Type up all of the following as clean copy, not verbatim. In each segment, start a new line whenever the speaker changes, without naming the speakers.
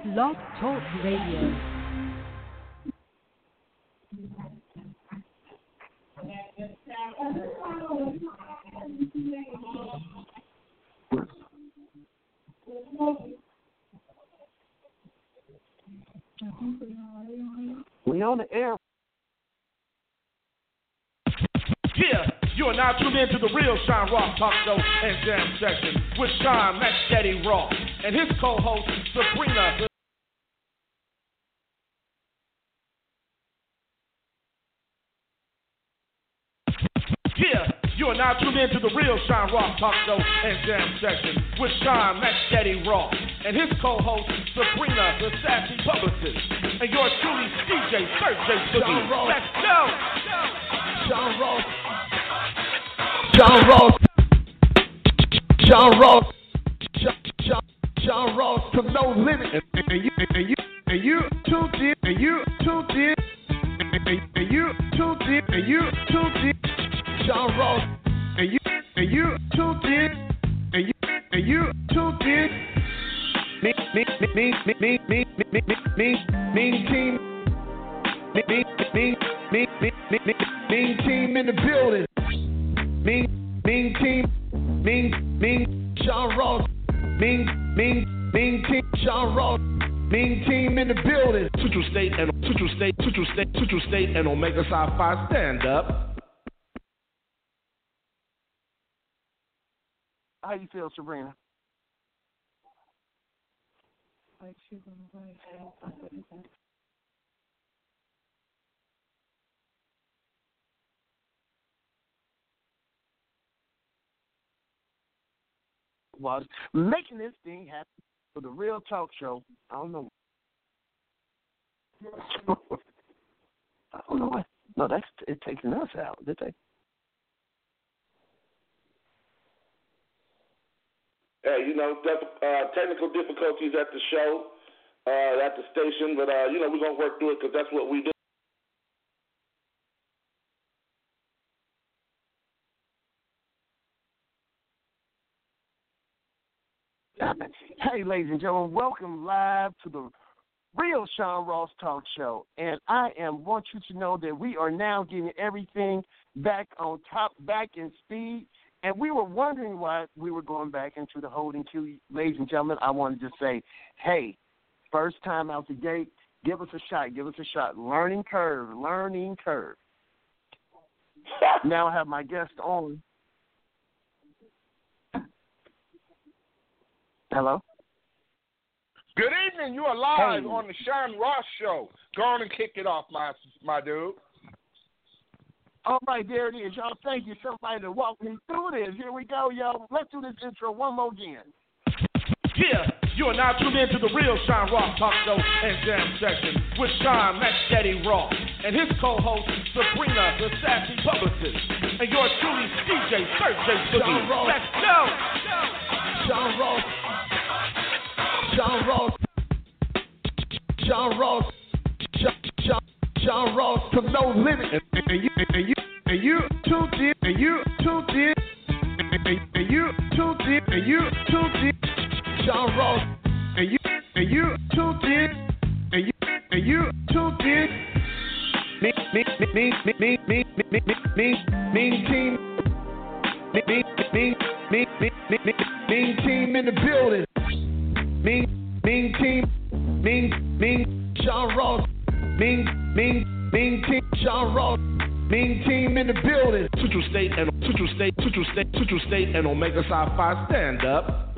Blog Talk Radio.
We on the air.
Yeah, you are now tuned in to the real Sean Ross Talk Show and Jam Session with Sean Max Daddy Ross and his co-host Sabrina. Yeah, you are now tuned in to the real Sean Ross Talk Show and Jam Session with Sean Max Daddy Ross and his co-host Sabrina, the sassy publicist, and yours truly DJ Sergey Boogie. Let's go!
Sean Ross. Sean Ross. Sean Ross. Sean Ross to no limit. And you tuned in. And you tuned in. And you tuned in. And you tuned in. Sean Ross. And you tuned in. And you tuned in. Mean team. Mean team in the building. Mean team. Mean Sean Ross. Mean team. Sean Ross. Mean team in the building.
Central State and Omega Psi Phi stand up.
How you feel, Sabrina? Was making this thing happen for the real talk show. I don't know. I don't know what. No, that's it taking us out, did they?
Hey, technical difficulties at the show, at the station, but we're gonna work through it because that's what we do.
Hey, ladies and gentlemen, welcome live to the real Sean Ross Talk Show. And I want you to know that we are now getting everything back on top, back in speed. And we were wondering why we were going back into the holding queue. Ladies and gentlemen, I wanted to say, hey, first time out the gate, give us a shot. Learning curve. Now I have my guest on. Hello?
Good evening. You are live
Hey.
on the Sean Ross Show. Go on and kick it off, my dude.
All right, there it is, y'all. Thank you, somebody to walk me through this. Here we go, y'all. Let's do this intro one more again.
Yeah, you are now tuned in to the real Sean Ross Talk Show and Jam Session with Sean Max Daddy Ross and his co-host Sabrina, the sassy publicist, and yours truly DJ Sergey Boogie. Let's go!
Sean Ross. Sean Ross to no limit. And you tuned in. And you tuned in. And you tuned in. And you tuned in. Sean Ross. And you tuned in. And you tuned in. Mean team. Mean team in the building. Mean team. Mean Sean Ross. Mean team. Sean Ross. Mean team in the building.
Central State and Omega Psi Phi stand up.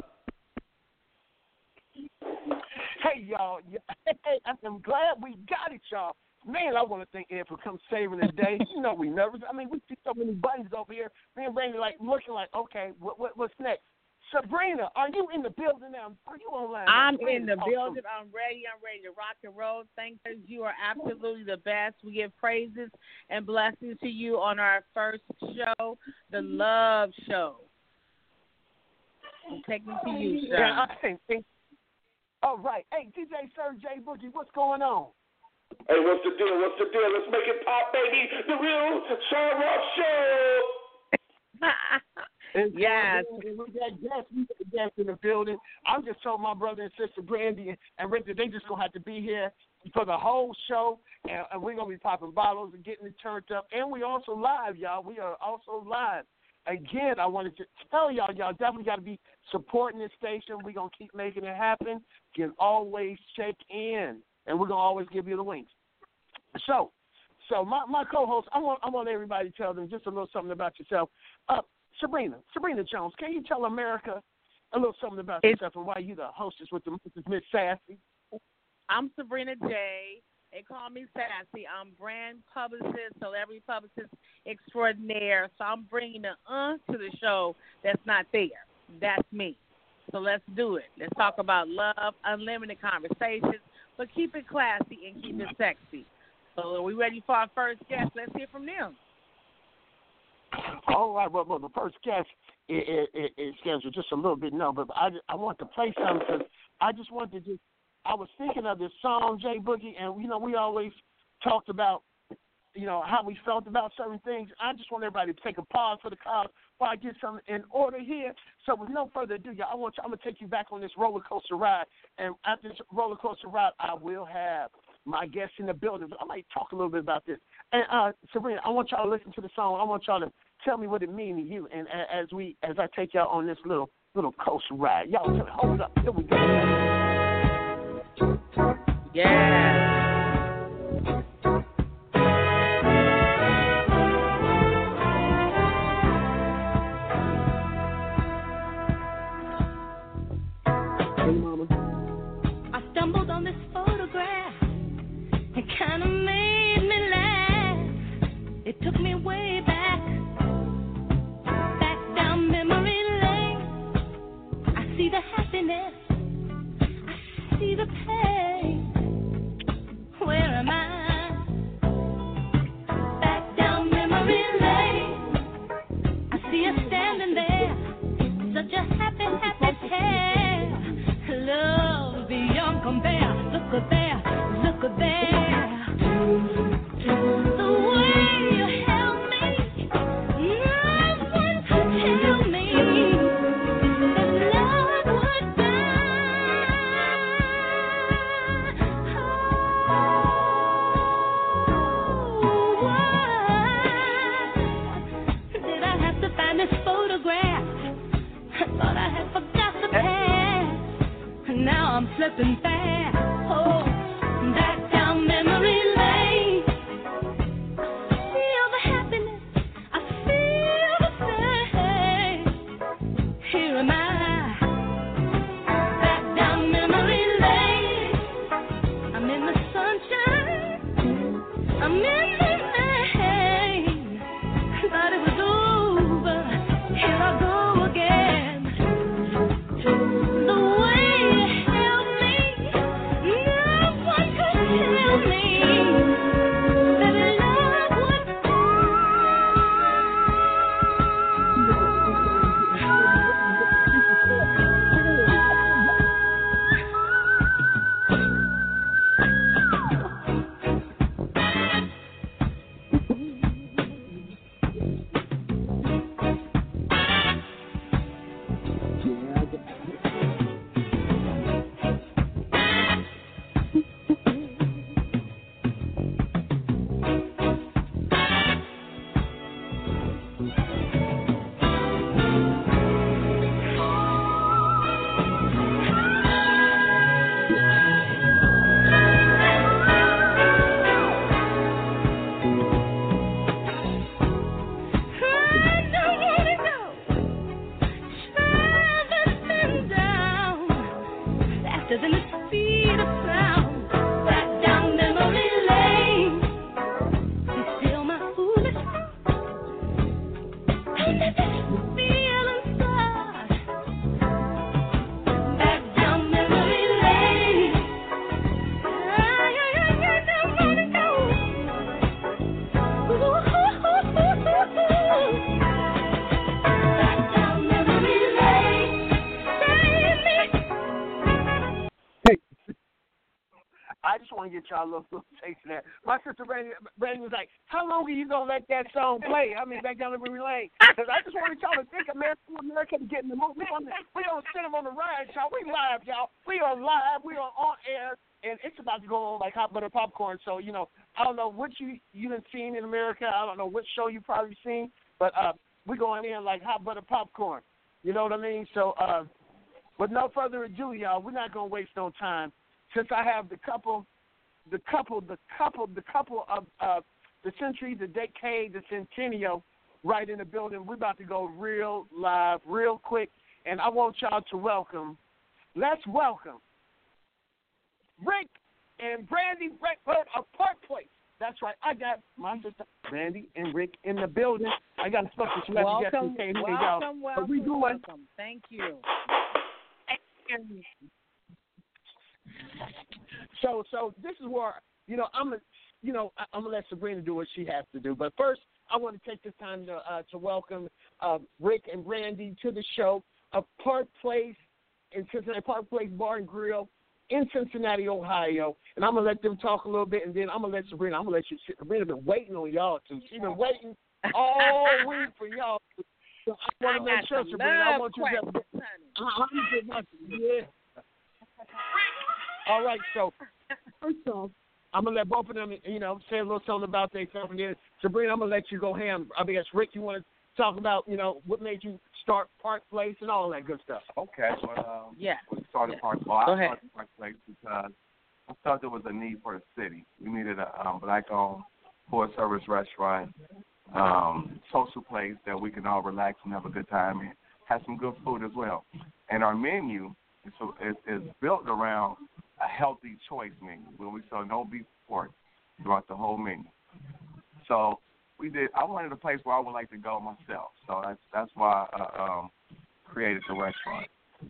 Hey, y'all. Hey, I'm glad we got it, y'all. Man, I want to thank Ed for coming saving the day. You know we nervous. I mean, we see so many buttons over here. Me and Randy looking like, okay, what's next? Sabrina, are you in the building now? Are you online?
I'm in the building. I'm ready to rock and roll. Thank you. You are absolutely the best. We give praises and blessings to you on our first show, the Love Show. I'm taking to you, sir.
Yeah, all right. Hey, DJ Sergey Boogie, what's going on?
Hey, what's the deal? Let's make it pop, baby. The real Sean Ross Show.
Yes.
And we got guests in the building. I'm just telling my brother and sister Brandy and Rick that they just going to have to be here for the whole show, and we're going to be popping bottles and getting it turned up. And we also live, y'all. We are also live. Again, I wanted to tell y'all definitely got to be supporting this station. We're going to keep making it happen. You can always check in, and we're going to always give you the links. So my co-host, I want everybody to tell them just a little something about yourself. Sabrina Jones, can you tell America a little something about yourself and why you the hostess with the Miss Sassy?
I'm Sabrina J. They call me Sassy. I'm brand publicist, celebrity publicist extraordinaire. So I'm bringing the to the show that's not there. That's me. So let's do it. Let's talk about love, unlimited conversations, but keep it classy and keep it sexy. So are we ready for our first guest? Let's hear from them.
All right. Well, the first guest is scheduled just a little bit, but I want to play something because I just wanted to I was thinking of this song, Jay Boogie, and, we always talked about, how we felt about certain things. I just want everybody to take a pause for the cause while I get something in order here. So with no further ado, y'all, I'm going to take you back on this roller coaster ride. And after this roller coaster ride, I will have my guests in the building. But I might talk a little bit about this. And, Sabrina, I want y'all to listen to the song. I want y'all to tell me what it means to you. And as I take y'all on this little coaster ride, y'all tell me, hold up. Here we go.
Yeah.
I stumbled on this photograph. It kind of made me laugh. It took me way back down memory lane. I see the happiness. I see the pain. Where am I? Back down memory lane. I see her standing there. Such a happy pair. Love beyond compare. Look at there. The way you held me, no one could tell me that love would die. Oh, why did I have to find this photograph? I thought I had forgot the past. Now I'm slipping fast. Oh, back down memory lane. I feel the happiness. I feel the pain. Here am I. Back down memory lane. I'm in the sunshine. I'm in the rain. Thought it was over. Here I go again. The way you held me, no one could tell me that love would
I just want to get y'all a little taste of that. My sister Brandy was like, how long are you going to let that song play? I mean, back down the memory lane. Because I just wanted y'all to think America to get in the mood. We don't send them on the ride, y'all. We live, y'all. We are live. We are on air. And it's about to go on like hot butter popcorn. So, you know, I don't know what you done seen in America. I don't know what show you probably seen. But we're going in like hot butter popcorn. You know what I mean? So, with no further ado, y'all, we're not going to waste no time. Since I have the couple of the century, the decade, the centennial right in the building, we're about to go real live, real quick, and I want y'all to let's welcome Rick and Brandy Redford of Park Place. That's right. I got my sister Brandy and Rick in the building. I got a special celebrity guest who came here, y'all.
Welcome. Thank you.
So this is where I'm gonna let Sabrina do what she has to do. But first, I want to take this time to welcome Rick and Brandy to the show of Park Place in Cincinnati, Park Place Bar and Grill in Cincinnati, Ohio. And I'm gonna let them talk a little bit, and then I'm gonna let Sabrina. Sabrina been waiting on y'all too. She's been waiting all week for y'all. So I want to make sure, Sabrina. I want you to. Yeah. All right, so first off, I'm going to let both of them, say a little something about themselves. And then, Sabrina, I'm going to let you go ham. I guess, Rick, you want to talk about, what made you start Park Place and all that good stuff.
Okay. Well,
yeah.
We started Park Place. I started Park Place because I felt there was a need for the city. We needed a black-owned full-service restaurant, social place that we can all relax and have a good time and have some good food as well. And our menu is built around a healthy choice menu where we sell no beef pork throughout the whole menu. So I wanted a place where I would like to go myself. So that's why I created the restaurant.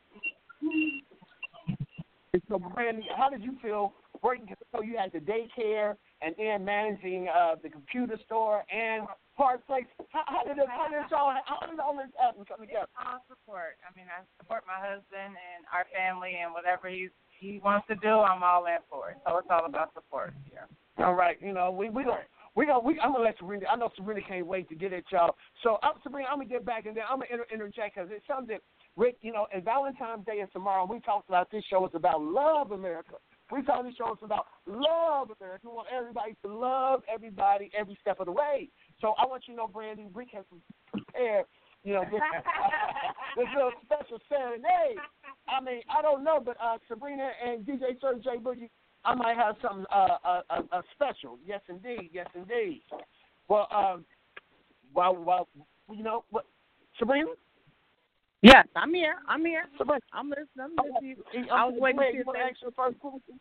So, Brandy, how did you feel working? So you had the daycare and then managing the computer store and Park Place. How did all this happen come together?
All support. I mean, I support my husband and our family, and whatever he wants to do, I'm all in for it. So it's all about support here.
All right, I'm gonna let Sabrina. I know Sabrina can't wait to get at y'all. So Sabrina, I'm gonna get back and then I'm gonna interject because it's something that Rick, and Valentine's Day is tomorrow. We talked about this show. It's about Love America. We talked this show. It's about Love America. We want everybody to love everybody every step of the way. So I want you to know, Brandy, Rick has prepared, this little special serenade. I mean, I don't know, but Sabrina and DJ Sir J Boogie, I might have something a special. Yes, indeed. Yes, indeed. Well, what, Sabrina?
Yes, I'm here.
Sabrina.
I'm listening. I was waiting to see
you want to ask your first question.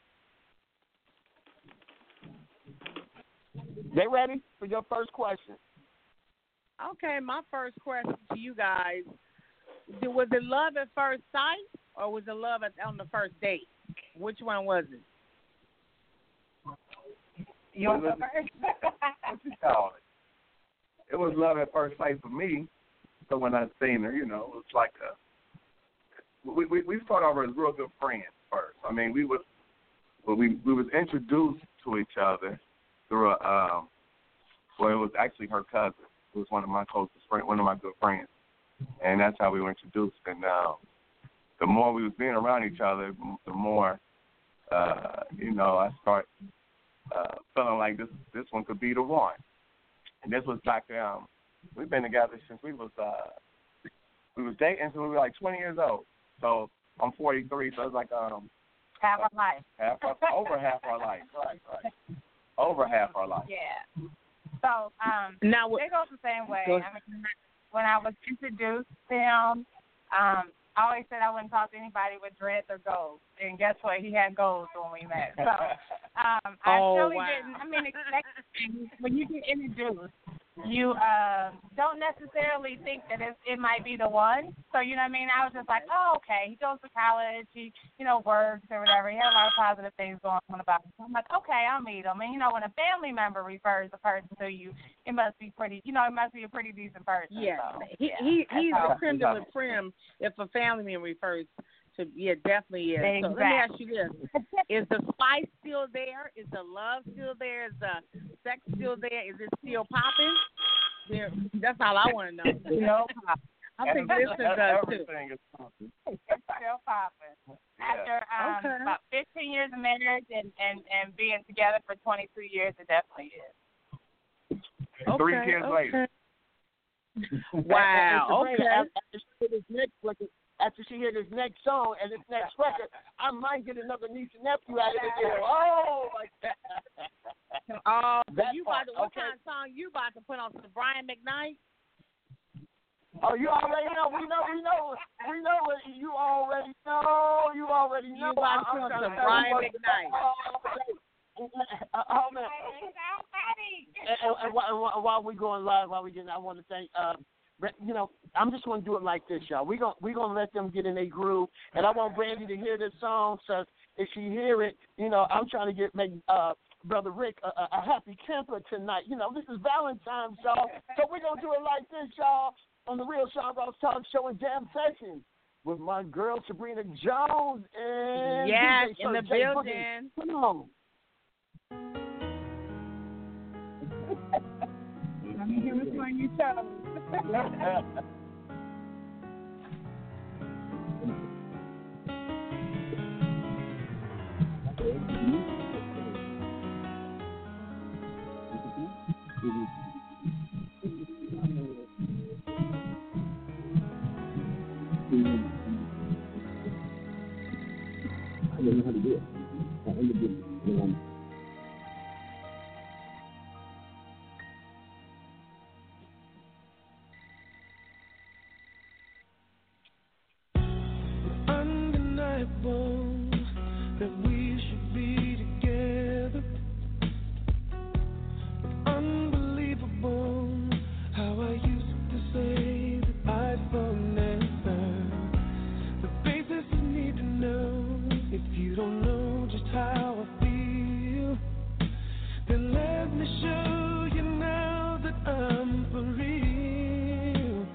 They ready for your first question?
Okay, my first question to you guys: was it love at first sight, or was it love on the first date? Which one was it?
You want to first? What you call it? It was love at first sight for me. So when I seen her, it was like we started off as real good friends first. I mean, we was introduced to each other through it was actually her cousin. It was one of my closest friends, one of my good friends, and that's how we were introduced. And the more we was being around each other, the more I start feeling like this one could be the one. And this was back we've been together since we was dating since we were like 20 years old. So I'm 43, so it's like
half our life.
Over half our life. Right. Over half our life.
Yeah. So
now
it goes the same way. I mean, when I was introduced to him, I always said I wouldn't talk to anybody with dreads or goals. And guess what? He had goals when we met. So I really didn't. I mean, when you get introduced, you don't necessarily think that it might be the one. So, you know what I mean? I was just like, oh, okay. He goes to college. He, works or whatever. He had a lot of positive things going on about him. So I'm like, okay, I'll meet him. And, when a family member refers a person to you, it must be pretty, it must be a pretty decent person.
Yeah.
So,
he's the creme de la creme if a family member refers Yeah, definitely is.
Exactly.
So let me ask you this: is the spice still there? Is the love still there? Is the sex still there? Is it still popping? Yeah, that's all I want to know.
Still popping.
I think listeners does too.
Everything is popping.
It's still popping. After about 15 years of marriage and being together for 22 years, it definitely is.
3 kids later.
Wow.
And
Okay.
after she hear this next song and this next record, I might get another niece and nephew out of it. Oh, like that.
Oh, so
That
you about to, what
part, okay.
kind of song you about to put on? Some Brian McKnight?
Oh, you already know. We know. You already know. You
about to put on some Brian McKnight.
Oh man. And while we going live, I want to thank. I'm just going to do it like this, y'all. We're gonna let them get in their groove, and I want Brandy to hear this song. So if she hear it, I'm trying to make Brother Rick a happy camper tonight. This is Valentine's, y'all. So we're gonna do it like this, y'all, on the Real Sean Ross Talk Show and Jam Sessions with my girl Sabrina Jones and
yes,
DJ
in the
Jay
building.
Boogie. Come on.
Let me hear which one you chose.
I don't know how to do it. I only do it.
Undeniable that we should be together. Unbelievable how I used to say that I'd forever. The basics you need to know. If you don't know just how I feel, then let me show you now that I'm for real.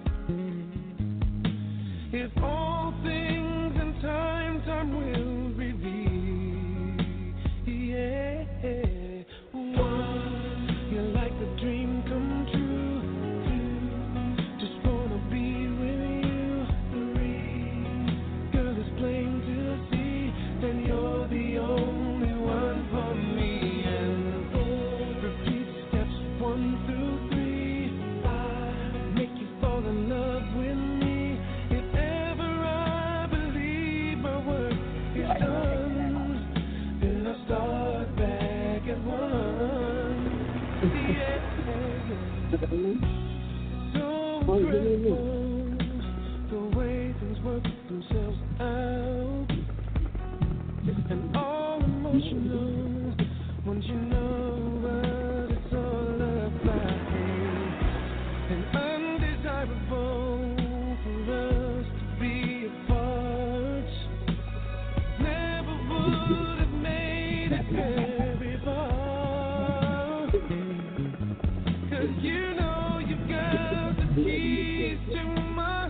If all things in time will reveal. Yeah, one, you're like a dream come true. Two, just wanna be with you. Three, girl, it's plain to see that you're the only one for me. And four, repeat steps 1 through 3. 5, make you fall in love with me. If ever I believe my work is done, then I start back at 1. Yeah. So grateful the way things work themselves out. And all emotional once you know what it's all about. And undesirable for us to be apart. Never would have made it very far. 'Cause you know you've got the keys to my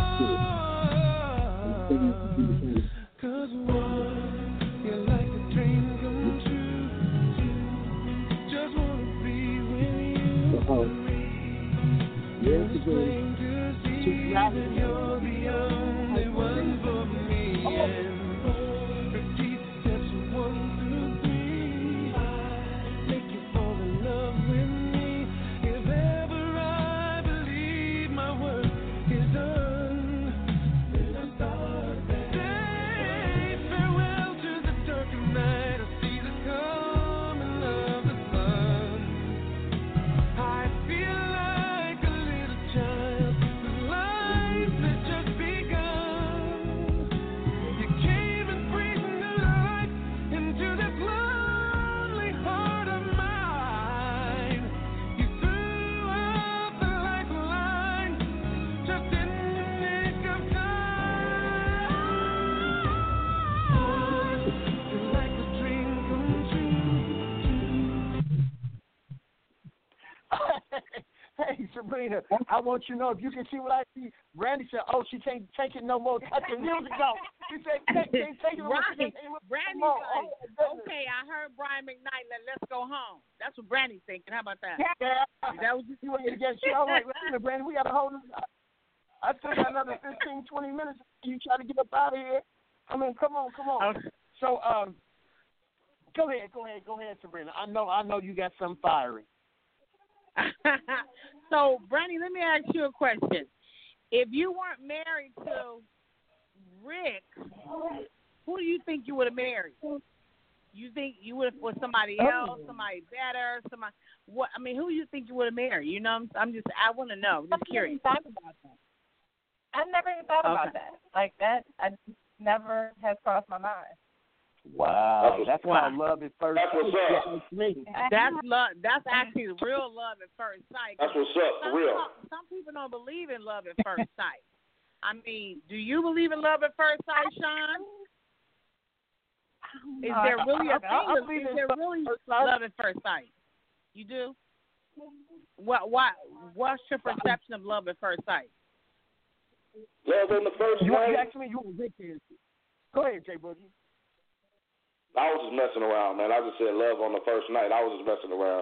heart. 'Cause one, you're like a dream come true. Two, just wanna be with you. Three, it's plain to see that you're the only one for me. And four, repeat steps 1 through 3. 5, make you fall in love with me. If ever I believe my work is done, then I start back. Say farewell to the dark night. I see the coming of the sun. I feel like a little child whose life has just begun.
Sabrina, I want you to know if you can see what I see. Brandy said, "Oh, she can't take it no more. Cut the music off." She said, "Can't take it no more."
Brandy's like, "Okay, I heard Brian McKnight. Let's go home." That's what Brandy's thinking. How about that?
Yeah, that was you ready to get shit. I was like, "Listen, Brandy, we got to hold this. I still got another 15, 20 minutes. You try to get up out of here. I mean, come on.
Okay.
So, go ahead, Sabrina. I know you got some fiery.
So, Brandy, let me ask you a question. If you weren't married to Rick, who do you think you would have married? You think you would have with somebody else, somebody better, somebody? What? I mean, who do you think you would have married? You know, I want to know. Just curious.
I never even thought about that. Like that, I never has crossed my mind.
Wow, that's called love at first sight.
That's what's up.
That's love. That's actually real love at first sight.
That's what's up, for real.
Some people don't believe in love at first sight. I mean, do you believe in love at first sight, Sean? Is there really a thing? Is there really love at first sight? You do? What's your perception of love at first sight?
Love on the first
You
night.
asked me, you want Rick to answer. Go ahead, Jay Boogie.
I was just messing around, man. I just said love on the first night. I was just messing around.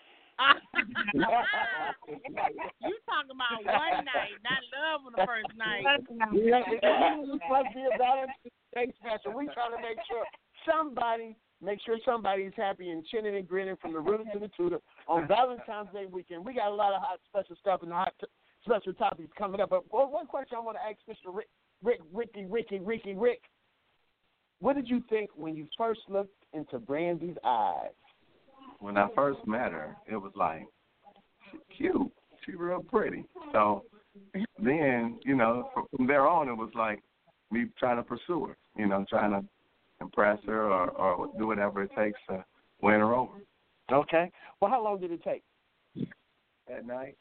You talking about one night, not love on the first night.
Let's be a Valentine's Day special. We trying to make sure somebody's happy and chinning and grinning from the roots to the tutor on Valentine's Day weekend. We got a lot of hot special stuff and special topics coming up. But one question I want to ask Mr. Rick. What did you think when you first looked into Brandy's eyes?
When I first met her, it was like, she's cute. She's real pretty. So then, from there on, it was like me trying to pursue her, trying to impress her or do whatever it takes to win her over.
Okay. Well, how long did it take?
At night.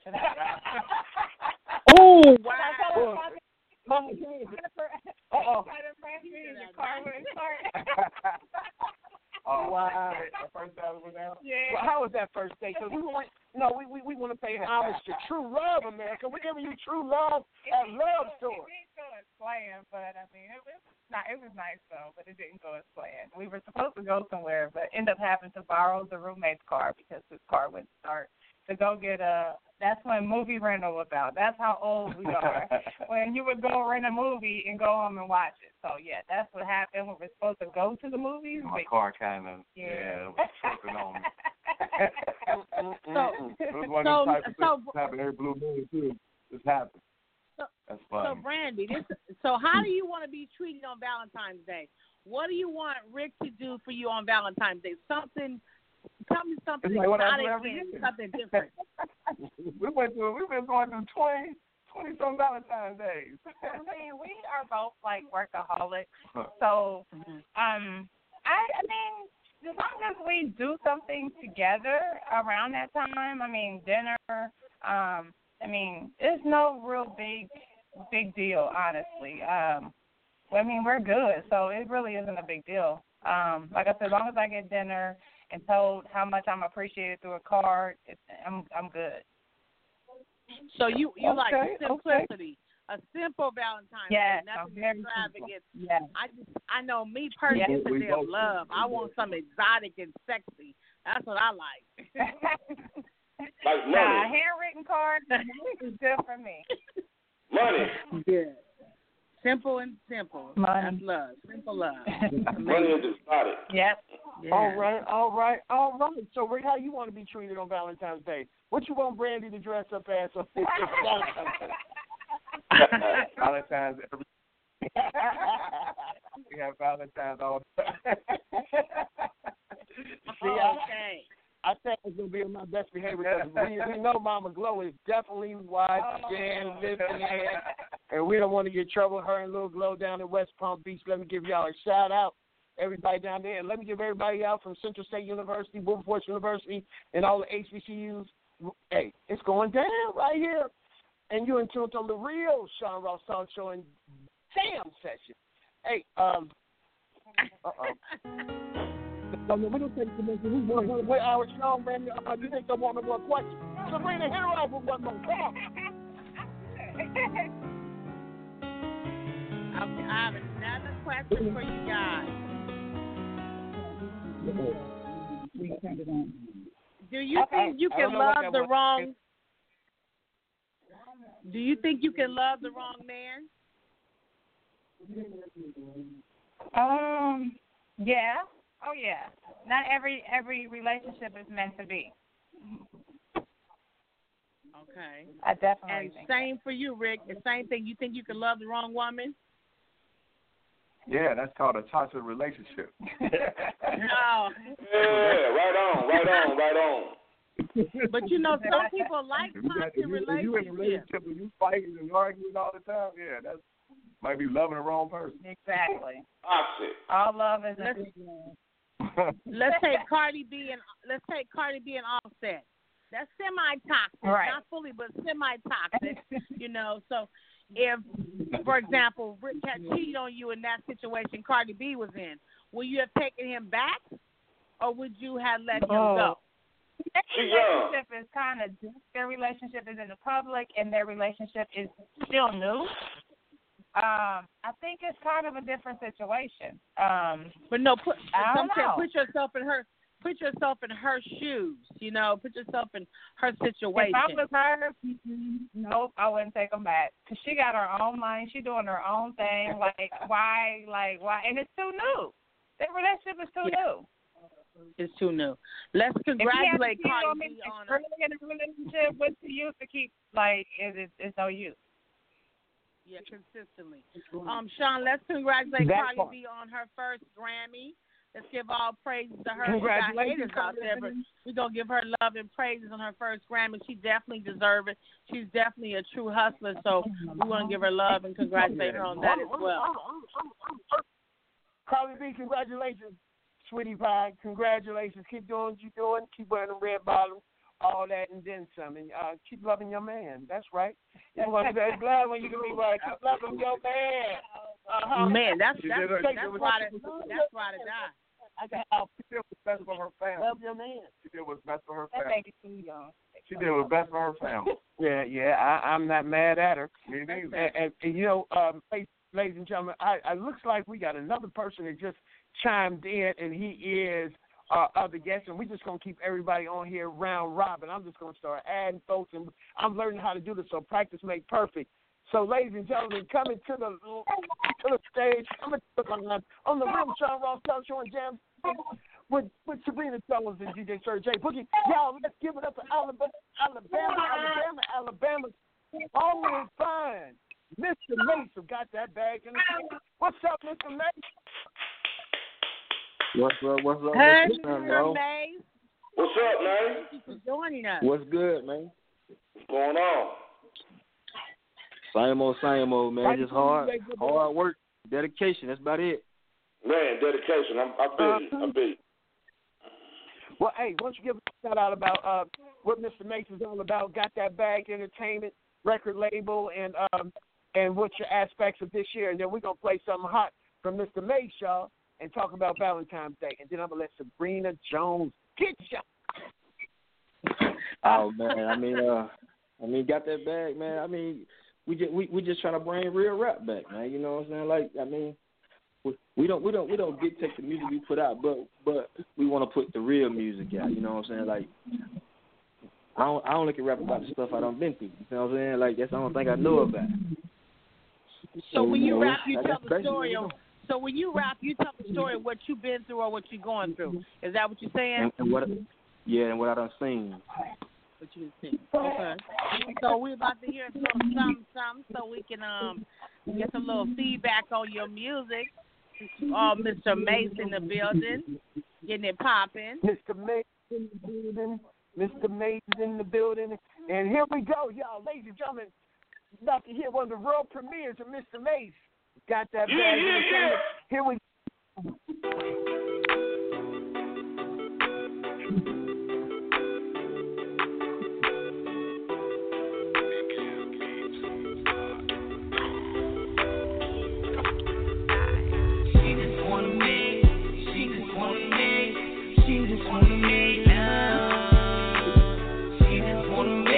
Oh, wow.
Oh, wow.
The first time was out?
Yeah. Well, how was that first date? Because we want to pay homage to true love, America. We're giving you true love at Love Store.
It didn't go as planned, but I mean, it was nice though, but it didn't go as planned. We were supposed to go somewhere, but ended up having to borrow the roommate's car because his car wouldn't start. To go get that's when movie rental was out. That's how old we are. When you would go rent a movie and go home and watch it. So, yeah, that's what happened when we were supposed to go to the movies.
My car kind of, was tripping on me. It was one of those type of things that happened every blue moon, too. This happened. That's funny.
So, Brandy, so how do you want to be treated on Valentine's Day? What do you want Rick to do for you on Valentine's Day? Tell me something exotic and something different.
We've been going through 20 some Valentine's days.
I mean, we are both like workaholics. So, I mean, as long as we do something together around that time, I mean, dinner, I mean, it's no real big deal, honestly. I mean, we're good, so it really isn't a big deal. Like I said, as long as I get dinner and told how much I'm appreciated through a card, I'm good.
So you like simplicity, a simple Valentine's Day, nothing extravagant.
Yes.
I know me personally, it's a day of love. I want something exotic and sexy. That's what I like.
Like money.
Handwritten card is good for me.
Money.
Yeah. Simple and simple.
Money.
That's love. Simple love.
Money is exotic.
Yep.
Yeah.
All right. So, Rick, how you want to be treated on Valentine's Day? What you want Brandy to dress up as on Valentine's Day?
Valentine's every we have Valentine's all the time.
Okay.
I think it's going to be on my best behavior because we know Mama Glow is definitely wide and listening, and we don't want to get in trouble. Her and Little Glow down in West Palm Beach. Let me give y'all a shout out, everybody down there. And let me give everybody out from Central State University, Wilberforce University, and all the HBCUs. Hey, it's going down right here. And you're in tune to the real Sean Ross Talk Show and Jam Session. Hey, No, we don't take commission. We want our show, man. You think they want no more questions? Sabrina, hit her up with one more. Come on.
Okay, I have another question for you guys. Do you think you can love the wrong? Do you think you can love the wrong man?
Yeah. Oh yeah. Not every relationship is meant to be.
Okay.
I definitely
And
think
same for you, Rick. The same thing. You think you can love the wrong woman?
Yeah, that's called a toxic relationship.
No.
Yeah, right on.
But you know, some people like toxic relationships.
You in a relationship and you fighting and arguing all the time, yeah, that might be loving the wrong person.
Exactly.
Toxic.
All love is
Let's take Cardi B and Offset. That's semi-toxic,
right.
Not fully, but semi-toxic. You know, so if, for example, Rick had cheated on you in that situation Cardi B was in, would you have taken him back, or would you have let him go?
Their relationship is kind of their relationship is in the public, and their relationship is still new. I think it's kind of a different situation.
But no,
I don't know.
Put yourself in her shoes. You know, put yourself in her situation.
If I was her, nope, I wouldn't take them back because she got her own money. She's doing her own thing. Why? And it's too new. Their relationship is too new.
It's too new. Let's congratulate Cardi B on her.
In a relationship, what's the use to keep it's no use.
Yeah, consistently. Sean, let's congratulate Cardi B on her first Grammy. Let's give all praises to her.
Congratulations,
she got haters out there, but we're going to give her love and praises on her first Grammy. She definitely deserves it. She's definitely a true hustler, so we want to give her love and congratulate her on that as well.
Cardi B, congratulations, sweetie pie. Congratulations. Keep doing what you're doing. Keep wearing the red bottoms, all that, and then some. And keep loving your man. That's right. You want to be glad when you can be right. Keep loving your man.
Man, that's ride or die.
She did what's best for her family.
Love your man.
She did what's best for her
That
family.
baby's too young.
She did what's best for her family.
Yeah. I'm not mad at her.
Me neither.
And you know, ladies and gentlemen, I looks like we got another person that just chimed in, and he is our other guest, and we're just going to keep everybody on here round robin. I'm just going to start adding folks, and I'm learning how to do this, so practice make perfect. So, ladies and gentlemen, coming to the stage, I'm on the Real Sean Ross Talk Show and Jam with Sabrina Jones and DJ Sir J. Boogie. Y'all, let's give it up to Alabama. Always fine. Mr. Mason got that bag in the hand. What's up, Mr. Mason?
What's up?
Hey, Mr. Mason.
What's up, man?
Thank you for joining us.
What's good, man?
What's going on?
Same old, man. Just hard work, dedication. That's about it.
Man, dedication. I'm busy.
Well, hey, why don't you give a shout out about what Mr. Mason's all about? Got That Bag Entertainment record label, and what's your aspects of this year? And then we're gonna play something hot from Mr. Mason, y'all, and talk about Valentine's Day. And then I'm gonna let Sabrina Jones get you.
Oh man, I mean, Got That Bag, man. I mean, we just trying to bring real rap back, man. You know what I'm saying? Like, I mean, we don't take the music we put out, but we want to put the real music out. You know what I'm saying? Like, I don't look at rap about the stuff I done been through. You know what I'm saying? Like, that's the only thing I know about.
So when you rap, you tell the story. So when you rap, you tell the story of what you've been through or what you're going through. Is that what you're saying?
And what I done seen.
What you seen? Okay. So we're about to hear something, so we can get some little feedback on your music. Mr. Mason in the building, getting it popping.
Mr. Mason in the building. Mr. Mason in the building. And here we go, y'all. Ladies and gentlemen, about to hear one of the world premieres of Mr. Mason. Got That Bag Entertainment. Here we go.
She just wanna make love. She just wanna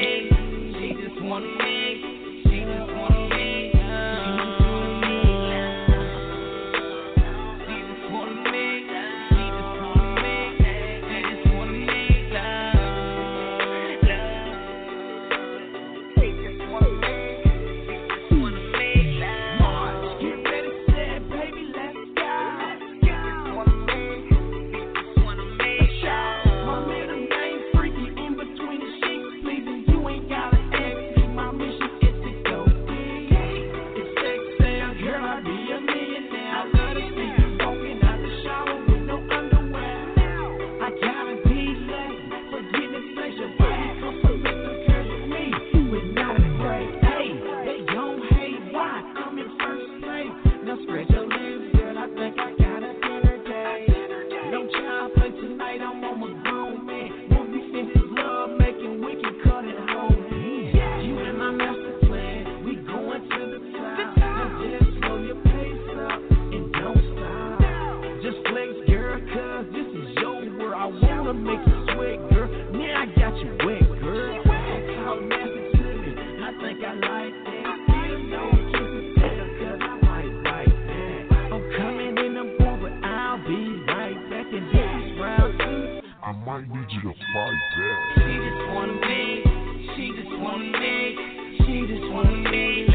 I'ma make you sweat, girl. Now I got you wet, girl. Talk nasty to me. I think I like that. Still no kisses there, 'cause I like that. I'm coming in the booth, but I'll be right back. And this is round 2.
I might need you to fight that.
She just wanna make, she just wanna make, she just wanna make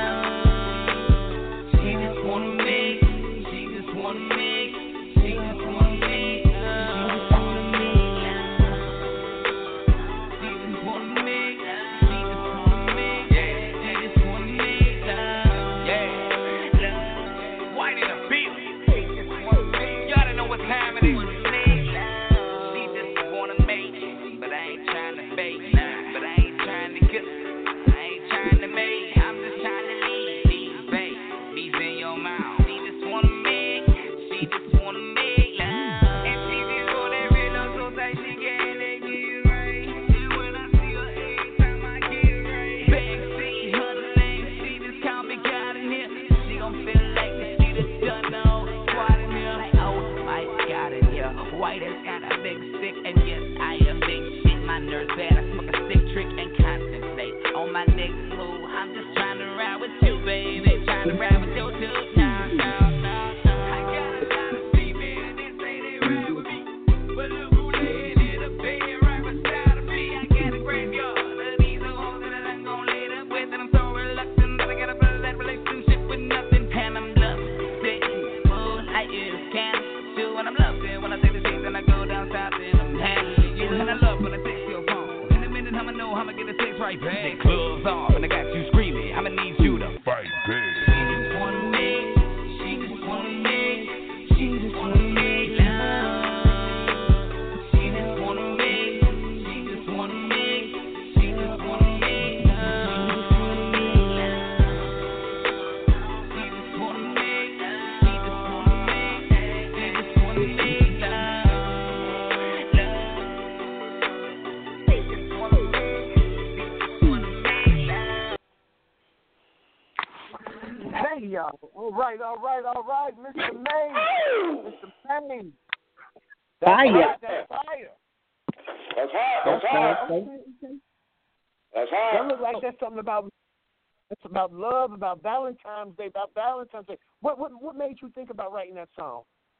love. She just wanna make, she just wanna make, she just wanna make love. She just wanna make love. She just wanna make, she just wanna make, yeah. She just wanna make love, yeah. Love, white in the field. She just wanna make, you gotta know what time it is.
All right, Mr. Maine. Mr. Maine.
Fire.
That's fire.
That's hot. That's hot. That's hot.
That looks like that's something about. It's about love, about Valentine's Day, What made you think about writing that song?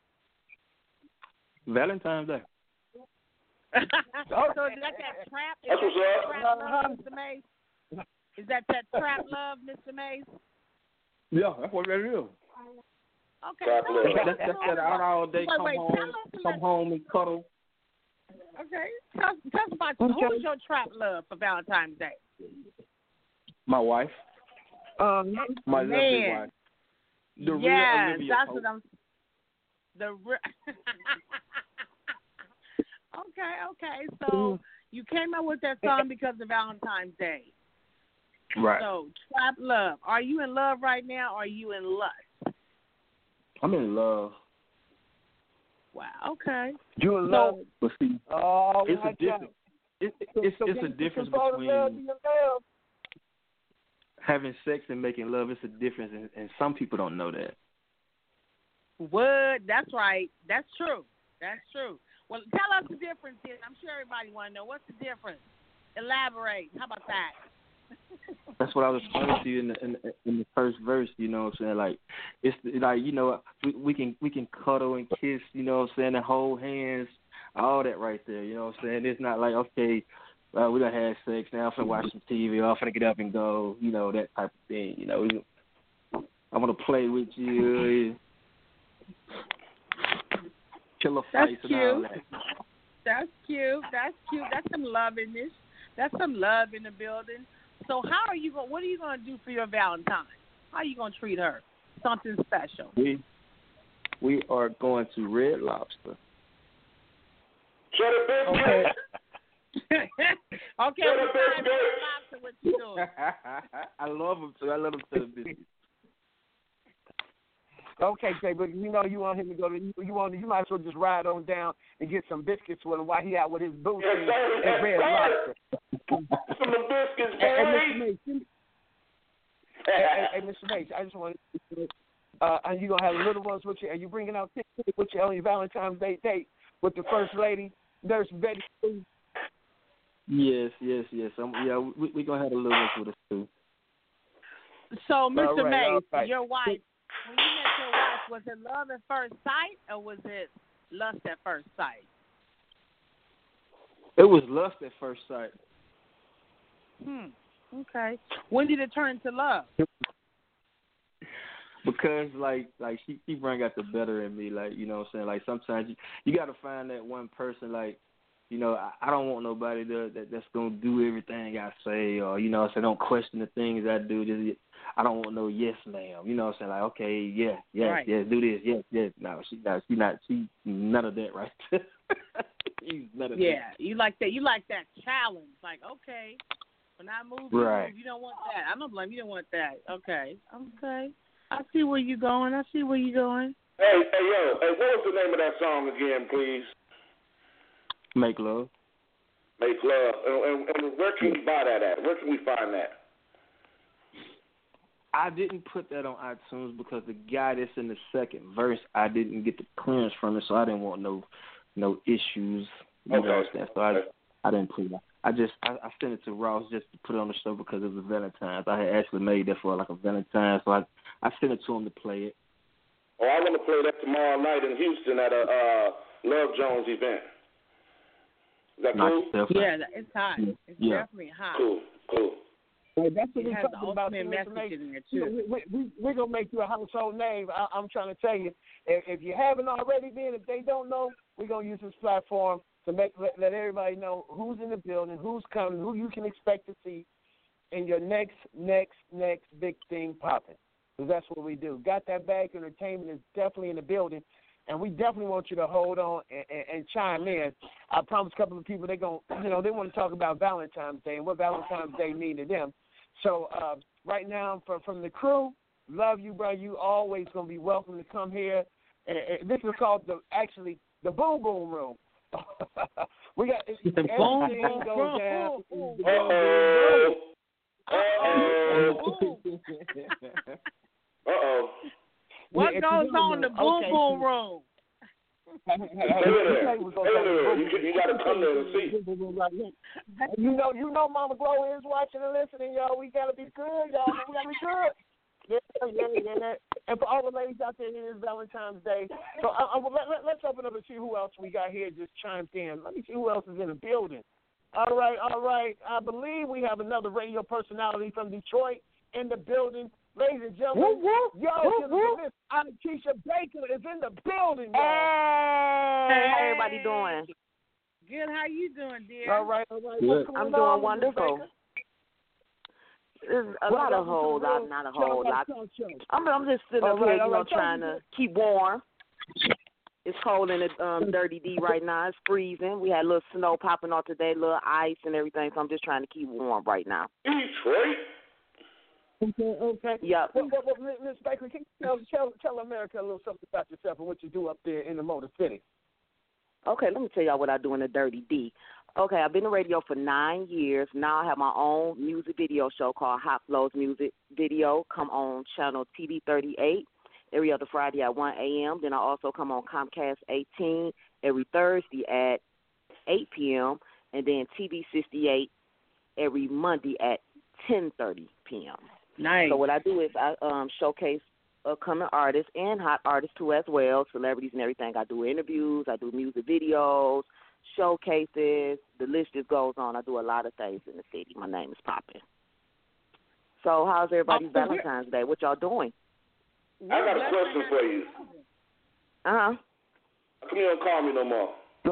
Valentine's Day.
So is that trap? Is
That's what's
that
up.
trap love, Mr. Mace? Is that trap love, Mr. Mace?
Yeah, that's what that is.
Okay.
That's that out all day, come home and cuddle.
Okay. Tell us about who's your trap love for Valentine's Day?
My wife. My lovely wife. The real Olivia
that's
Pope.
what I'm. Okay. So you came up with that song because of Valentine's Day.
Right.
So trap love. Are you in love right now? Or are you in lust?
I'm in love.
Wow. Okay.
You in love?
But see, it's a difference. It's a difference between having sex and making love. It's a difference, and some people don't know that.
What? That's right. That's true. Well, tell us the difference then. I'm sure everybody want to know. What's the difference? Elaborate. How about that?
That's what I was explaining to you in the first verse. You know what I'm saying? Like it's like, you know, we can cuddle and kiss. You know what I'm saying? And hold hands, all that right there. You know what I'm saying? It's not like, okay, we done had sex. Now I'm finna watch some TV. I'm finna get up and go. You know, that type of thing. You know, I want to play with you. Killer fights and all that.
That's cute. That's some love in this. That's some love in the building. So what are you going to do for your Valentine? How are you going to treat her? Something special.
We are going to Red Lobster.
Shut up, bitch.
Okay, what kind of Red Lobster what you doing?
I love them too. I love them to the business.
Okay, Jay, but you know you want him to go to you might as well just ride on down and get some biscuits with him while he out with his boots and Red Lobster.
Some biscuits, baby.
Hey, Mr. Mace, I just want to and you gonna have little ones with you, and you bringing out pictures with you on your Valentine's Day date with the first lady. Nurse Betty.
Yes. We gonna have a little bit with us too.
So, Mr.
All
Mays,
right.
your wife, when you met your wife, was it love at first sight or was it lust at first sight?
It was lust at first sight.
Okay. When did it turn to love?
Because like she bring out the better in me, like, you know what I'm saying? Like sometimes you gotta find that one person, like, you know, I don't want nobody that's gonna do everything I say, or, you know what I'm saying, don't question the things I do. Just, I don't want no yes ma'am. You know what I'm saying? Like, okay, yes,
Right.
do this, yes. No, she's none of that right there. She's none of that.
Yeah, you like that. You like that challenge. Like, okay, when I move,
Right.
you don't want that. I don't blame you. Don't want that. Okay. I see where you're going.
Hey, yo, what was the name of that song again, please?
Make love.
Make love. And where can we buy that at? Where can we find that?
I didn't put that on iTunes because the guy that's in the second verse, I didn't get the clearance from it, so I didn't want no issues. You know what I'm saying? So I didn't put it on. I sent it to Ross just to put it on the show because it was Valentine's. I had actually made that for like a Valentine's, so I sent it to him to play it.
Oh, I want to play that tomorrow night in Houston at a Love Jones event. Is that cool?
Yeah, it's hot. It's definitely hot.
Cool.
Well, that's what
It
we're
has
talking
the
about.
ultimate message in there too.
We're gonna make you a household name. I'm trying to tell you, if you haven't already been, if they don't know, we're gonna use this platform to let everybody know who's in the building, who's coming, who you can expect to see in your next big thing popping. Because that's what we do. Got That Bag Entertainment is definitely in the building, and we definitely want you to hold on and chime in. I promised a couple of people they want to talk about Valentine's Day and what Valentine's Day mean to them. So right now, from the crew, love you, bro. You always gonna be welcome to come here. And this is called the Boom Boom Room. We got everything goes down.
What goes on in the Boom Boom Room?
You got to come there and see.
You know, Mama Glow is watching and listening, y'all. We gotta be good, y'all. We gotta be good. Yeah. And for all the ladies out there, it is Valentine's Day. So let's open up and see who else we got here just chimed in. Let me see who else is in the building. All right. I believe we have another radio personality from Detroit in the building. Ladies and gentlemen, Keisha Baker is in the building.
Hey, how everybody doing?
Good. How you doing, dear?
All right.
I'm doing wonderful. There's a lot of holes, not a whole lot. I'm just sitting up here, trying to keep warm. It's cold in the Dirty D right now. It's freezing. We had a little snow popping off today, little ice and everything, so I'm just trying to keep warm right now.
Detroit?
Okay.
Yep.
Well, Ms. Baker, can you tell America a little something about yourself and what you do up there in the Motor City?
Okay, let me tell y'all what I do in the Dirty D. Okay, I've been in radio for 9 years. Now I have my own music video show called Hot Flows Music Video. Come on channel TV 38 every other Friday at 1 a.m. Then I also come on Comcast 18 every Thursday at 8 p.m. And then TV 68 every Monday at 10:30 p.m.
Nice.
So what I do is I showcase upcoming artists and hot artists too as well, celebrities and everything. I do interviews, I do music videos, showcases, the list just goes on. I do a lot of things in the city. My name is popping. So how's everybody's Valentine's Day? What y'all doing?
I got a question for you.
Uh-huh.
How come you don't call me no more?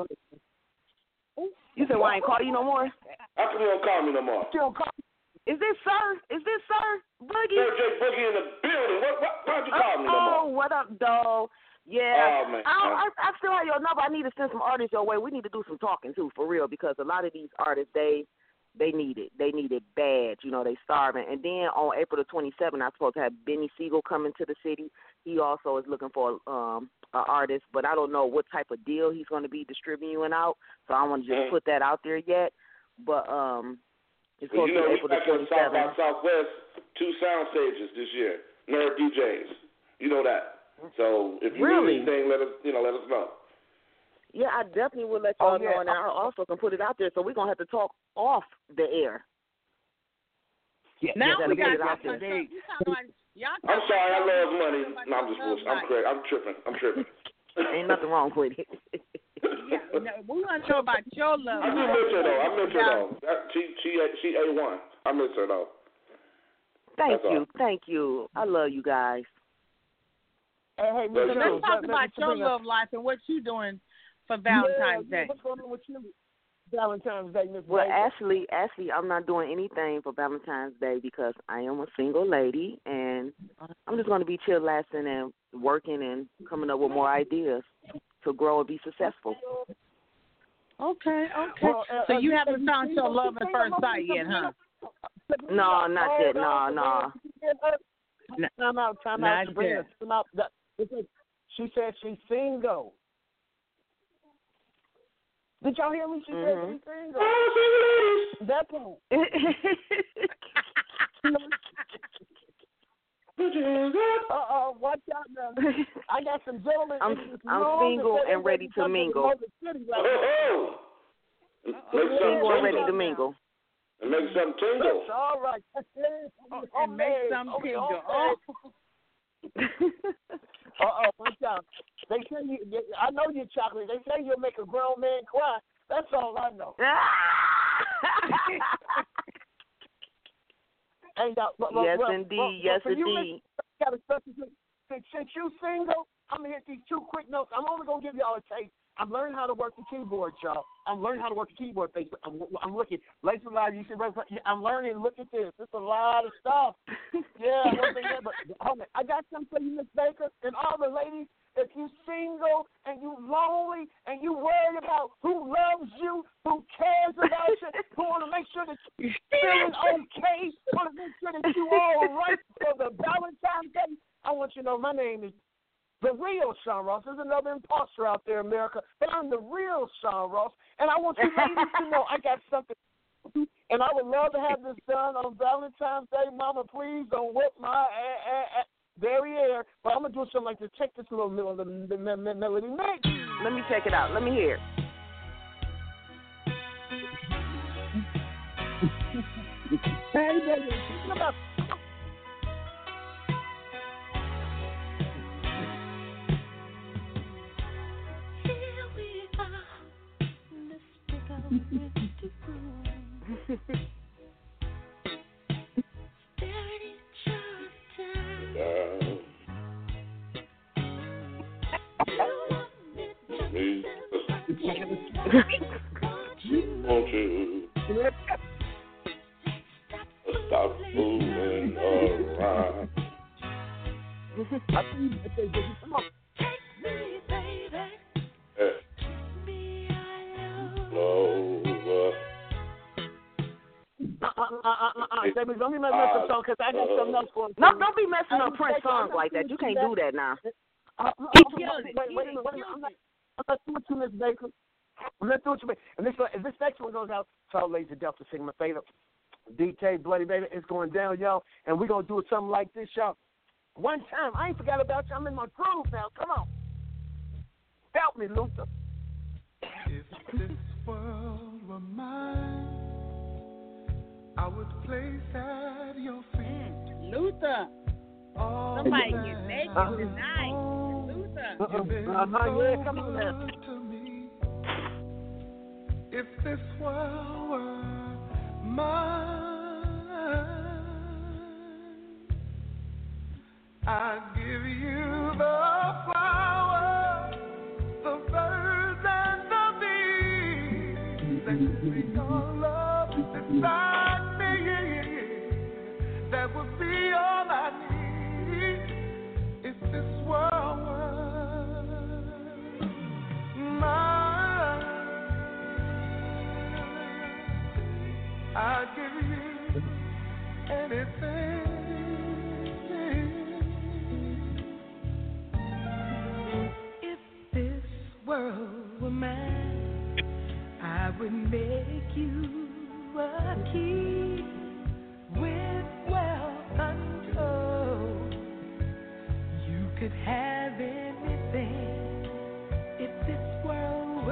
You said, well, I ain't call you no more?
How come you don't call me no more?
Is this Sir? Boogie?
Sir J. Boogie in the building. Why'd you call me no more?
Oh, what up, dog? Yeah.
Oh, man.
I still have your number. I need to send some artists your way. We need to do some talking, too, for real, because a lot of these artists, they need it. They need it bad. They starving. And then on April the 27th, I'm supposed to have Benny Siegel coming to the city. He also is looking for an artist, but I don't know what type of deal he's going to be distributing out, so I don't want to just put that out there yet. But it's supposed to be April the 27th.
South by Southwest, 2 sound stages this year. Nerd DJs. You know that. So if you need anything, let us know.
Yeah, I definitely will let y'all know, and I also can put it out there. So we're gonna have to talk off the air.
Yeah,
now we got
it out there.
I'm sorry, I love money. No, I'm just bullshit. I'm correct. I'm tripping.
Ain't nothing wrong with it.
Yeah, no, we want to know about your love.
I do miss her though. She A1. I miss her though.
Thank you. I love you guys.
Hey,
so let's talk about your love life and what you doing for Valentine's Day.
What's going on with you? Valentine's Day, Miss
Well,
Baker.
Ashley, I'm not doing anything for Valentine's Day because I am a single lady, and I'm just going to be chillaxing and working and coming up with more ideas to grow and be successful.
Okay. Well, so you haven't found your love at first sight yet, huh?
No, not yet. No.
Time out, Sabrina. She said she's single. Did y'all hear me? She said she's single. That part. Watch out now. I got some gentlemen.
I'm single and ready to mingle. Single and ready to mingle.
And make some tingle.
That's all right.
And make some tingle.
Watch out. They say you. I know you're chocolate. They say you'll make a grown man cry. That's all I know.
Yes, indeed.
Since you single, I'm going to hit these 2 quick notes. I'm only going to give y'all a taste. I'm learning how to work the keyboard, y'all. I'm learning how to work the keyboard. I'm looking. Ladies and ladies, I'm learning. Look at this. It's a lot of stuff. Yeah, but hold on. I got something for you, Miss Baker, and all the ladies. If you single and you lonely and you worried about who loves you, who cares about you, who want to make sure that you're feeling okay, want to make sure that you all right for the Valentine's Day, I want you to know my name is the real Sean Ross. There's another imposter out there, America, but I'm the real Sean Ross, and I want you ladies to know I got something. And I would love to have this done on Valentine's Day. Mama, please don't whip my derriere. But I'm going to do something like this. Check this little melody mix.
Let me check it out. Let me hear it.
Hey, baby.
Won't you stop moving around?
Come on. Baby, don't be messing up the song because I got something else for him.
No, don't be messing up Prince songs like that. You can't do that now.
Wait a minute. I'm not doing you, Miss Baker. I'm not doing you. And this next one goes out to all ladies and Delta singing my favorite. DK Bloody Baby, it's going down, y'all. And we're going to do something like this, y'all. One time, I ain't forgot about you. I'm in my groove now. Come on. Help me, Luther.
If this world were mine, I would place at your feet.
Luther. Somebody get naked tonight. Luther.
Yeah, come on now.
To me, if this world were mine, I'd give you the flowers, the birds and the bees that could bring your love inside me. That would be all I need if this world were mine. I'd give you anything. If this world were mine, I would make you a key with wealth untold. You could have anything if this world were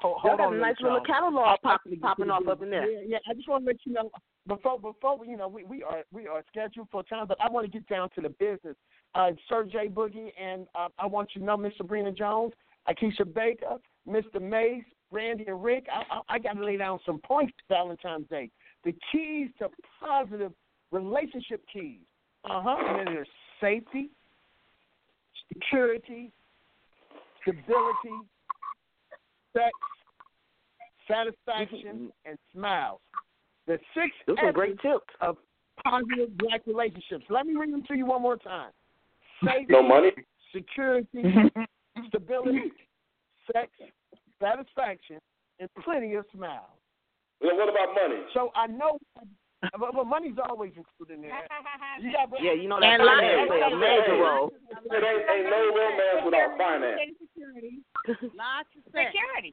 hold
Y'all got
on,
a nice little catalog popping off up in there.
Yeah. I just want to let you know before we, we are scheduled for time, but I want to get down to the business. Sir J Boogie, and I want you to know Miss Sabrina Jones, Akeisha Baker, Mr. Mace, Brandy, and Rick. I got to lay down some points Valentine's Day. The keys to positive relationship keys. And then there's safety, security, stability, sex, satisfaction, and smiles. The 6
Those are great tips
of positive black relationships. Let me read them to you one more time. Safety,
no money,
security, stability, sex, satisfaction, and plenty of smiles.
Well, what about money?
So I know, but money's always included in there.
Yeah, you know that finance play a major role.
It ain't no romance without finance.
Lots of
security.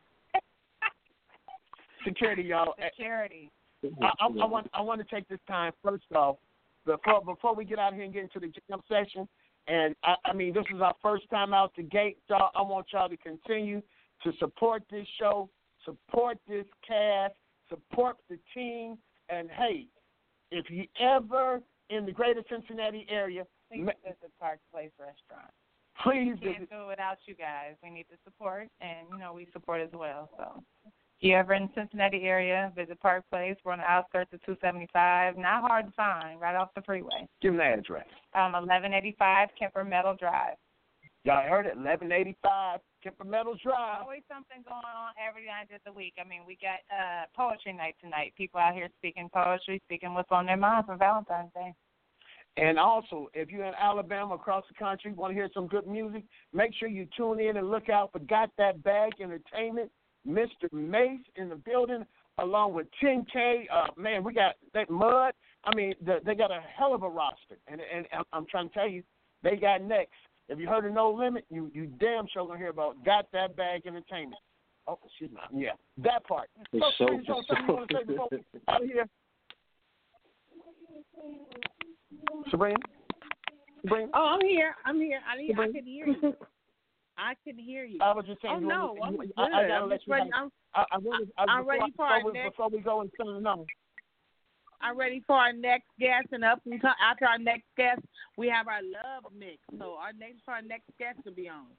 Security, y'all.
Security.
I want to take this time first off before we get out here and get into the jam session. And I mean, this is our first time out the gate, y'all. I want y'all to continue to support this show, support this cast, support the team. And hey, if you ever in the greater Cincinnati area,
please visit Park Place Restaurant.
Please
we can't do it without you guys. We need the support, and we support as well. So if you ever in the Cincinnati area, visit Park Place. We're on the outskirts of 275. Not hard to find, right off the freeway.
Give them the address.
1185 Kemper Meadow Drive.
Y'all heard it, 1185 Kemper Meadow Drive.
Always something going on every night of the week. I mean, we got poetry night tonight. People out here speaking poetry, speaking what's on their mind for Valentine's Day.
And also, if you're in Alabama, across the country, want to hear some good music, make sure you tune in and look out for Got That Bag Entertainment. Mr. Mace in the building, along with 10K. Man, we got that Mud. I mean, they got a hell of a roster. And I'm trying to tell you, they got next. If you heard of No Limit, you damn sure going to hear about Got That Bag Entertainment. Oh, excuse me. Yeah, that part. So something you want to say before we get out of here? Sabrina?
Oh, I'm here. I can hear you. I can hear you.
I was just saying.
Oh, no, I'm good.
I gotta let you
ready.
I'm ready for our next. Before we go and sign on.
I'm ready for our next guest, and after our next guest, we have our love mix. So our next guest will be on.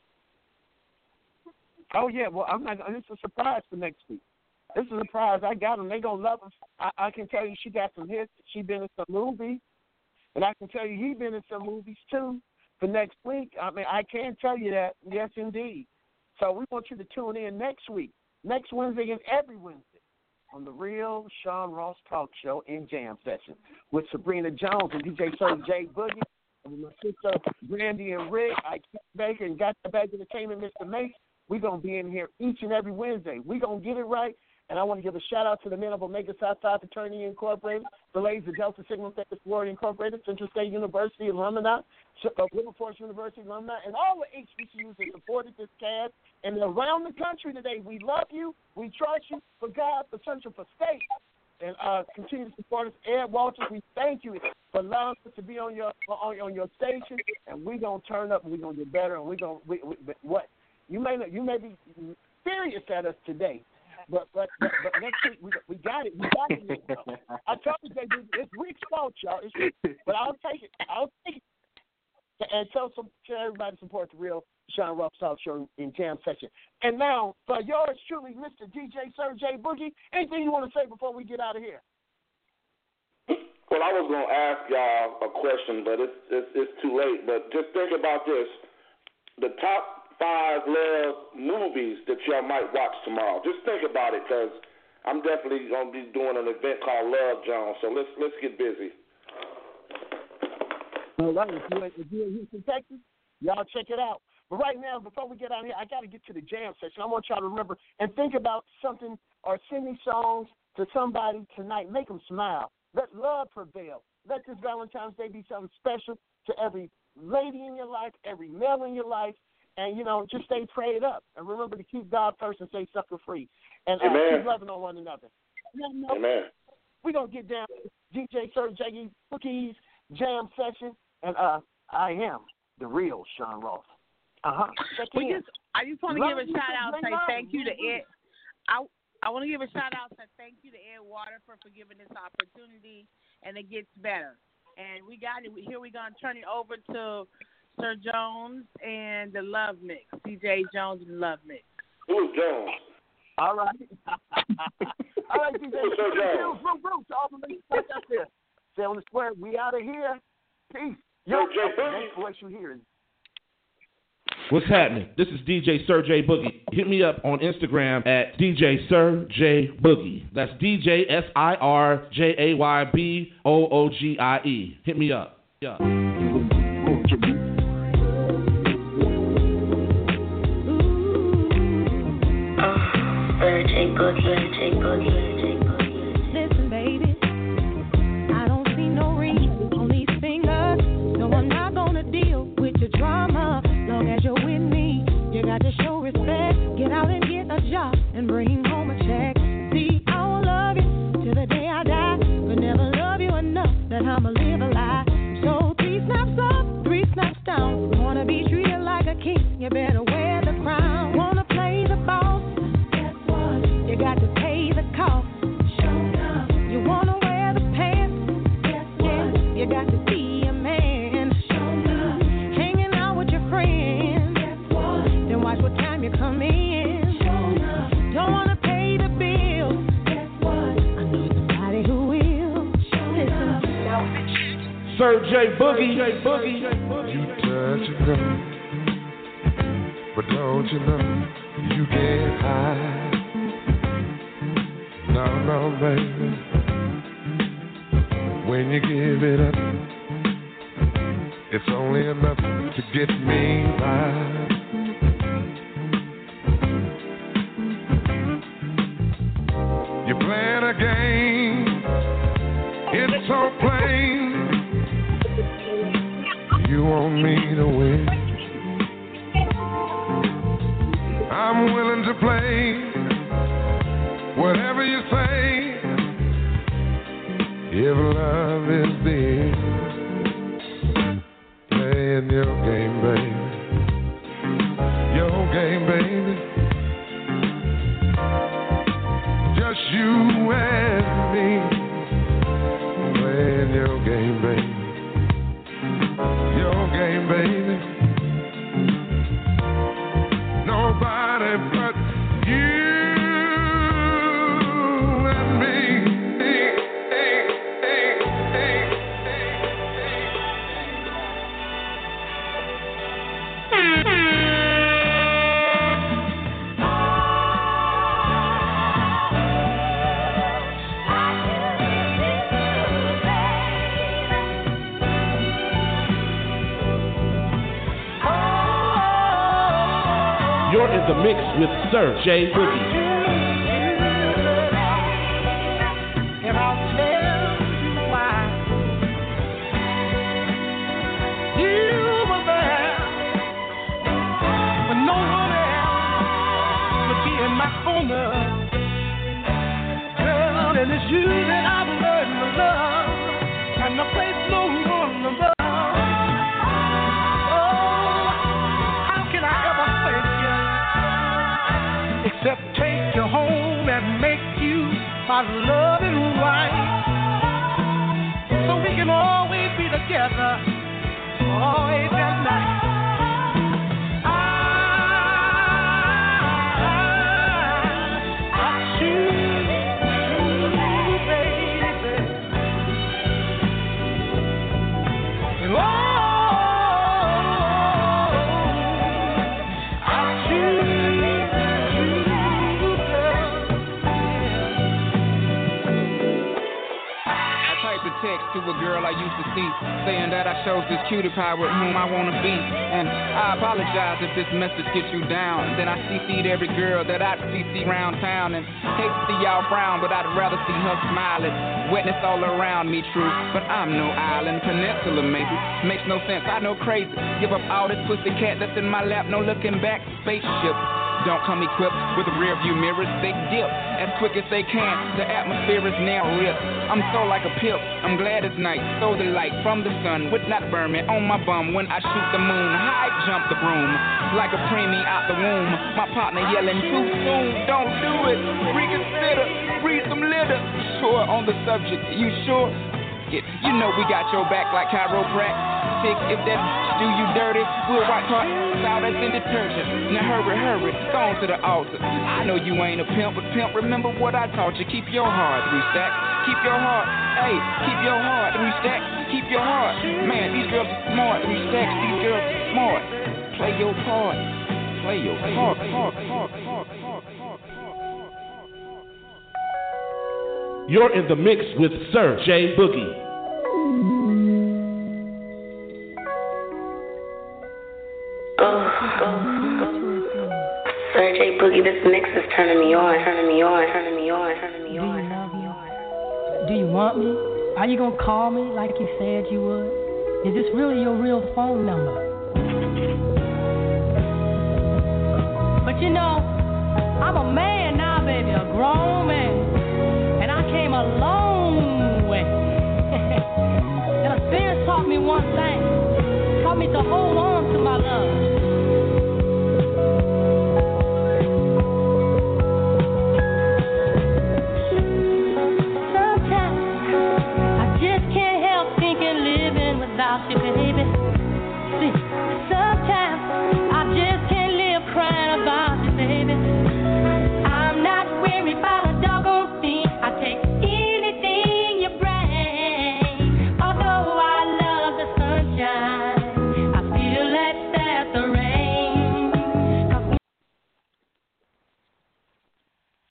Oh yeah, well it's a surprise for next week. This is a surprise. I got them. They gonna love us. I can tell you, she got some hits. She been in some movies, and I can tell you, he been in some movies too. For next week, I mean, I can tell you that. Yes, indeed. So we want you to tune in next week, next Wednesday, and every Wednesday on the Real Sean Ross Talk Show in Jam Session with Sabrina Jones and DJ Sir J Boogie, and with my sister Brandy and Rick, Ike Baker, and Got the Bag Entertainment, Mr. Mace. We're going to be in here each and every Wednesday. We're going to get it right. And I want to give a shout-out to the men of Omega Southside Fraternity Incorporated, the ladies of Delta Sigma Theta Sorority Incorporated, Central State University alumni, Wilberforce University alumni, and all the HBCUs that supported this cast. And around the country today, we love you, we trust you, for God, for Central, for State. And continue to support us. Ed Walters, we thank you for allowing us to be on your station. And we're going to turn up, and we're going to get better. And we're going to, what? You may be furious at us today. But next week we got it. We got it. I told you, it's Rick's fault, y'all. But I'll take it. And tell everybody to support the Real Sean Ross Talk Show in Jam Session. And now for yours truly, Mr. DJ Sir J Boogie. Anything you want to say before we get out of here?
Well, I was gonna ask y'all a question, but it's too late. But just think about this: the top 5 love movies that y'all might watch tomorrow. Just think about it, because I'm definitely going to be doing an event called Love Jones, so let's get busy.
All right, if you're in Houston, Texas, y'all check it out. But right now, before we get out of here, I got to get to the jam session. I want y'all to remember and think about something or send these songs to somebody tonight. Make them smile. Let love prevail. Let this Valentine's Day be something special to every lady in your life, every male in your life. And, just stay prayed up. And remember to keep God first and stay sucker free. And keep loving on one another.
Amen.
We're going to get down to DJ Sir Jaggy Boogie's Jam Session. And I am the Real Sean Ross. I just want to give a shout out, say thank you to Ed.
I want to give a shout out and thank you to Ed Waterford for giving this opportunity, and it gets better. And we got it. Here we're going to turn it over to Sir Jones and the Love Mix. CJ Jones and the Love Mix.
Who's Jones?
All right. All right, CJ.
Sir Jones.
To all the ladies up there. Stay on the square. We out of here. Peace.
Yo,
next voice you hear is
What's happening? This is DJ Sir J Boogie. Hit me up on Instagram at DJ Sir J Boogie. That's DJ SIRJAYBOOGIE. Hit me up. Yeah.
J Boogie. Listen, baby, I don't see no ring on these fingers. No, I'm not gonna deal with your drama. Long as you're with me, you got to show respect. Get out and get a job and bring home a check. See, I will love you till the day I die, but never love you enough that I'ma live a lie. So 3 snaps up, 3 snaps down. Wanna be treated like a king, you better wear the crown. Wanna play the boss? Guess what? You got to pay the cost. Show up. You wanna wear the pants? Guess what? Yeah, you got to be a man. Show up. Hanging out with your friends. Guess what? Then watch what time you come in. Show up. Don't wanna pay the bills. Guess what? I know somebody who will. Listen.
Sir J Boogie.
You touch and go, but don't you know you get high? No, baby. When you give it up, it's only enough to get me by. You're playing a game, it's so plain. You want me to win. I'm willing to play whatever you say. If love is the end, playing your game, baby. Your game, baby. Just you and me, playing your game, baby. Your game, baby. Nobody but you and me.
You're in the mix with Sir J Boogie.
And I'll tell you why. You were there when no one else would be in my corner. Girl, and it's you that I've learned to love, and the place no one above. Except take you home and make you my loving wife, so we can always be together, always at night. I choose you, baby. And
text to a girl I used to see, saying that I chose this cutie pie with whom I want to be. And I apologize if this message gets you down. Then I CC'd every girl that I'd CC round town. And hate to see y'all frown, but I'd rather see her smiling. Wetness all around me, true, but I'm no island. Peninsula, maybe. Makes no sense, I know crazy. Give up all this pussy cat that's in my lap, no looking back. Spaceship. Don't come equipped with rear view mirrors, they dip as quick as they can. The atmosphere is now ripped. I'm so like a pimp, I'm glad it's night. So the light from the sun would not burn me on my bum when I shoot the moon. High jump the broom like a preemie out the womb. My partner yelling too soon, don't don't do it. Reconsider, read some litter. Sure on the subject, you sure? You know we got your back like chiropractic. If that do you dirty, we'll wipe her out as in detergent. Now hurry, go on to the altar. I know you ain't a pimp, but pimp, remember what I taught you. Keep your heart 3 stacks. Keep your heart, hey, keep your heart 3 stacks. Keep your heart. Man, these girls are smart. 3 stacks, these girls are smart. Play your part. Play your part.
You're in the mix with Sir J Boogie.
Sir J Boogie, this mix is turning me on.
Do you want me? Are you gonna call me like you said you would? Is this really your real phone number? But you know, I'm a man now, baby, a grown man. And I came a long way. And experience taught me one thing. Taught me to hold on to my love.